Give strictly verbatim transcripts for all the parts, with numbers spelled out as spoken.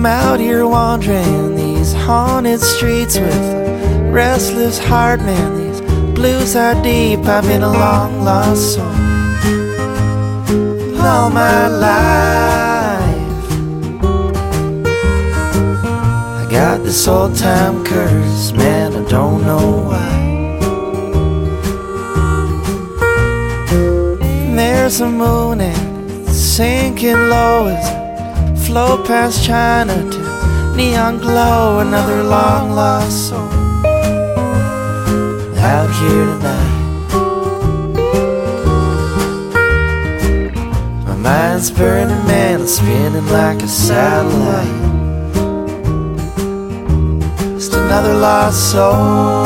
I'm out here wandering these haunted streets with a restless heart, man. These blues are deep. I've been a long lost soul all my life. I got this old time curse, man, I don't know why. And there's a moon and it's sinking low as I float past Chinatown, neon glow, another long lost soul out here tonight. My mind's burning, man, it's spinning like a satellite. Just another lost soul,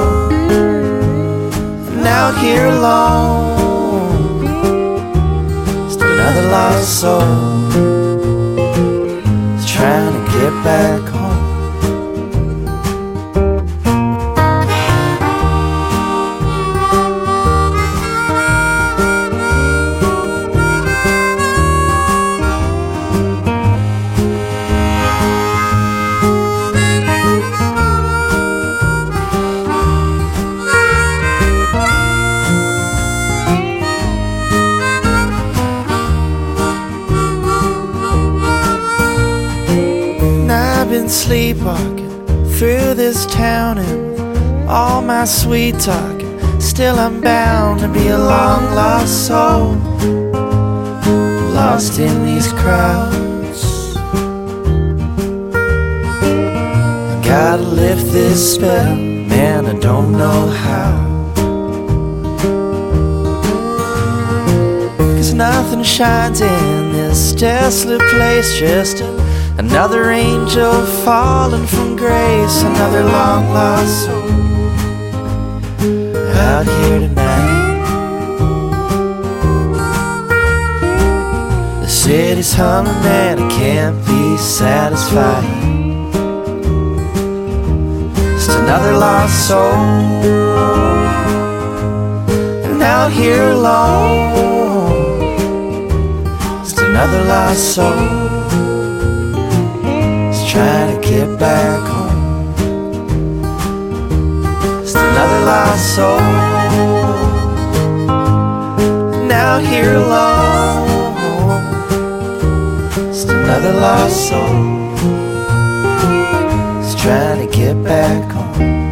and out here alone. Just another lost soul, trying to get back home. I've been sleepwalking through this town, and with all my sweet talking, still I'm bound to be a long lost soul, lost in these crowds. I gotta lift this spell, man, I don't know how. Cause nothing shines in this desolate place, just a another angel fallen from grace, another long lost soul out here tonight. The city's humming, man, I can't be satisfied. Just another lost soul, and out here alone. Just another lost soul, trying to get back home. Just another lost soul, and out here alone. Just another lost soul, just trying to get back home.